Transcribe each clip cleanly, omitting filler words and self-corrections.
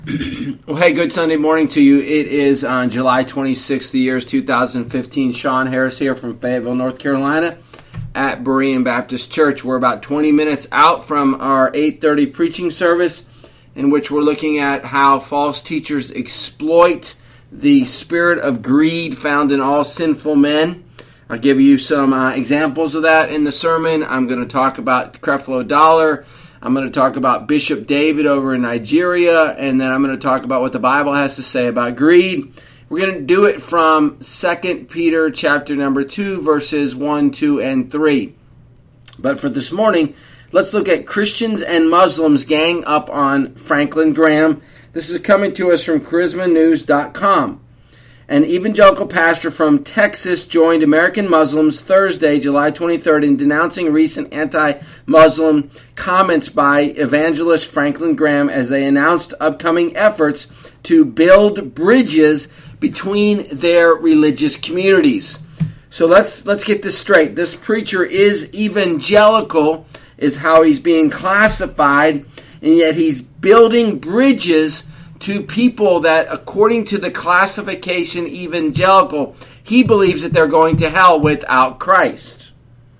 Well, hey, good Sunday morning to you. It is on July 26th, the year is 2015. Sean Harris here from Fayetteville, North Carolina at Berean Baptist Church. We're about 20 minutes out from our 8:30 preaching service in which we're looking at how false teachers exploit the spirit of greed found in all sinful men. I'll give you some examples of that in the sermon. I'm going to talk about Creflo Dollar. I'm going to talk about Bishop David over in Nigeria, and then I'm going to talk about what the Bible has to say about greed. We're going to do it from 2 Peter chapter number 2, verses 1, 2, and 3. But for this morning, let's look at Christians and Muslims gang up on Franklin Graham. This is coming to us from charismanews.com. An evangelical pastor from Texas joined American Muslims Thursday, July 23rd, in denouncing recent anti-Muslim comments by evangelist Franklin Graham as they announced upcoming efforts to build bridges between their religious communities. So let's get this straight. This preacher is evangelical, is how he's being classified, and yet he's building bridges to people that, according to the classification evangelical, he believes that they're going to hell without Christ.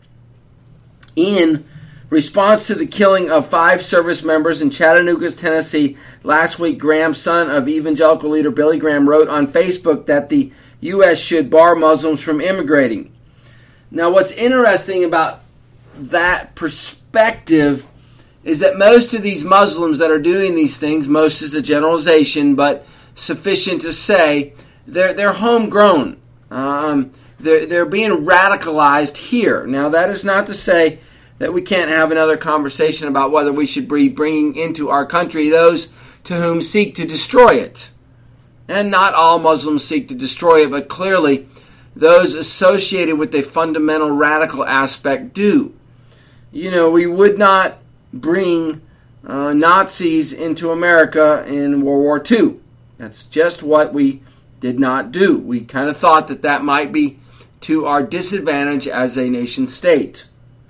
In response to the killing of 5 service members in Chattanooga, Tennessee, last week, Graham, son of evangelical leader Billy Graham, wrote on Facebook that the U.S. should bar Muslims from immigrating. Now, what's interesting about that perspective is that most of these Muslims that are doing these things, most is a generalization, but sufficient to say, they're homegrown. They're being radicalized here. Now, that is not to say that we can't have another conversation about whether we should be bringing into our country those to whom seek to destroy it. And not all Muslims seek to destroy it, but clearly those associated with a fundamental radical aspect do. You know, we would not bring Nazis into America in World War II. That's just what we did not do. We kind of thought that might be to our disadvantage as a nation state.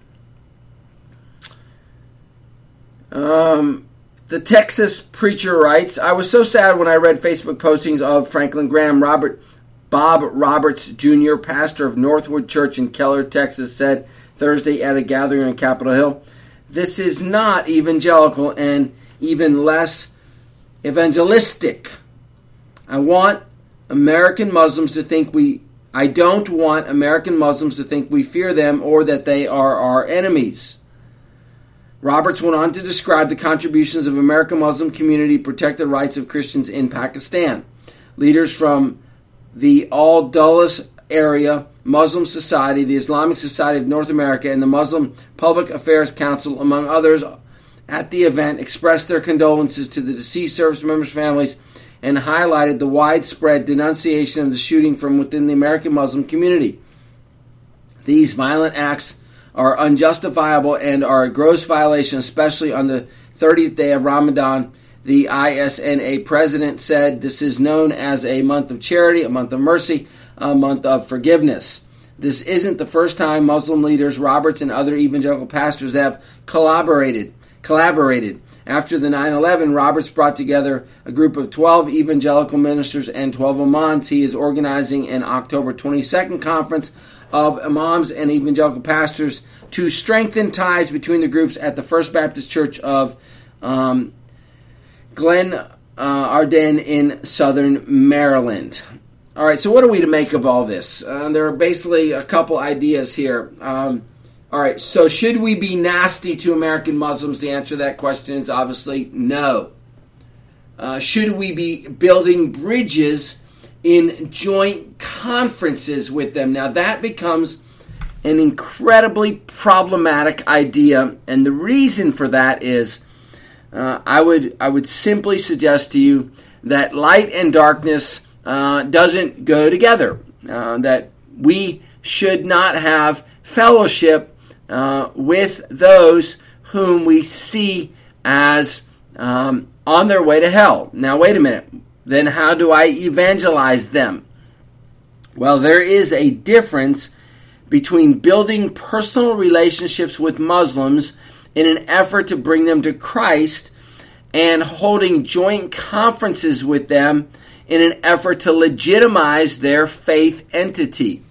The Texas preacher writes, I was so sad when I read Facebook postings of Franklin Graham. Bob Roberts Jr., pastor of Northwood Church in Keller, Texas, said Thursday at a gathering on Capitol Hill, this is not evangelical and even less evangelistic. I don't want American Muslims to think we fear them or that they are our enemies. Roberts went on to describe the contributions of American Muslim community to protect the rights of Christians in Pakistan. Leaders from the Al-Dulles area Muslim Society, the Islamic Society of North America, and the Muslim Public Affairs Council, among others, at the event expressed their condolences to the deceased service members' families and highlighted the widespread denunciation of the shooting from within the American Muslim community. These violent acts are unjustifiable and are a gross violation, especially on the 30th day of Ramadan. The ISNA president said this is known as a month of charity, a month of mercy, a month of forgiveness. This isn't the first time Muslim leaders, Roberts and other evangelical pastors have collaborated. After the 9/11, Roberts brought together a group of 12 evangelical ministers and 12 imams. He is organizing an October 22nd conference of imams and evangelical pastors to strengthen ties between the groups at the First Baptist Church of Glen Arden in southern Maryland. All right, so what are we to make of all this? There are basically a couple ideas here. All right, so should we be nasty to American Muslims? The answer to that question is obviously no. Should we be building bridges in joint conferences with them? Now that becomes an incredibly problematic idea, and the reason for that is I would simply suggest to you that light and darkness doesn't go together. That we should not have fellowship with those whom we see as on their way to hell. Now, wait a minute. Then how do I evangelize them? Well, there is a difference between building personal relationships with Muslims in an effort to bring them to Christ and holding joint conferences with them in an effort to legitimize their faith entity.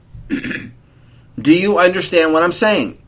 Do you understand what I'm saying?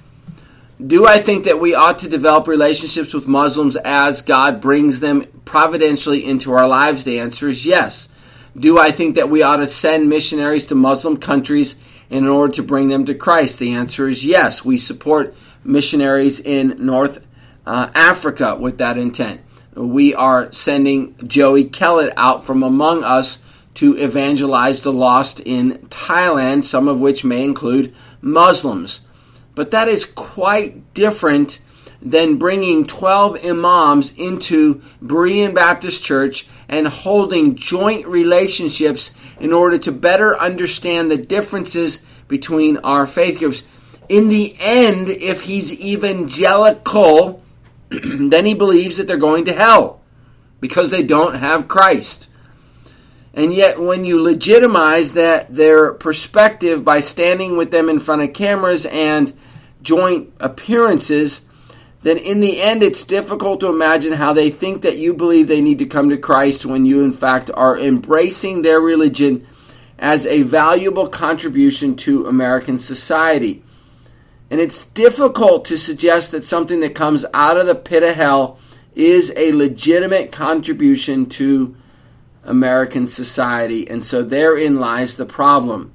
Do I think that we ought to develop relationships with Muslims as God brings them providentially into our lives? The answer is yes. Do I think that we ought to send missionaries to Muslim countries in order to bring them to Christ? The answer is yes. We support missionaries in North Africa with that intent. We are sending Joey Kellett out from among us to evangelize the lost in Thailand, some of which may include Muslims. But that is quite different than bringing 12 imams into Berean Baptist Church and holding joint relationships in order to better understand the differences between our faith groups. In the end, if he's evangelical, then he believes that they're going to hell because they don't have Christ. And yet when you legitimize their perspective by standing with them in front of cameras and joint appearances, then in the end it's difficult to imagine how they think that you believe they need to come to Christ when you in fact are embracing their religion as a valuable contribution to American society. And it's difficult to suggest that something that comes out of the pit of hell is a legitimate contribution to American society. And so therein lies the problem.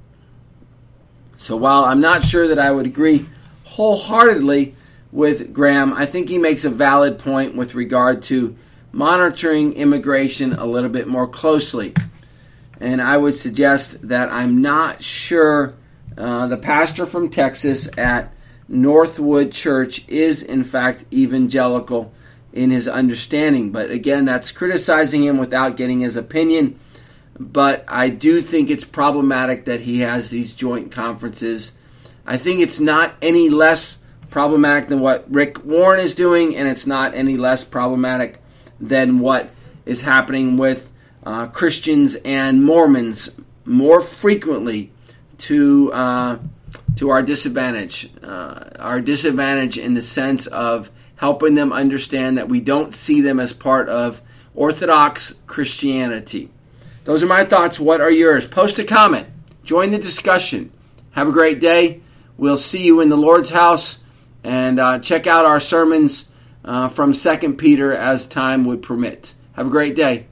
So while I'm not sure that I would agree wholeheartedly with Graham, I think he makes a valid point with regard to monitoring immigration a little bit more closely. And I would suggest that I'm not sure the pastor from Texas at Northwood Church is in fact evangelical in his understanding. But again, that's criticizing him without getting his opinion. But I do think it's problematic that he has these joint conferences. I think it's not any less problematic than what Rick Warren is doing, and it's not any less problematic than what is happening with Christians and Mormons more frequently to our disadvantage. Our disadvantage in the sense of helping them understand that we don't see them as part of Orthodox Christianity. Those are my thoughts. What are yours? Post a comment. Join the discussion. Have a great day. We'll see you in the Lord's house. And check out our sermons from 2 Peter as time would permit. Have a great day.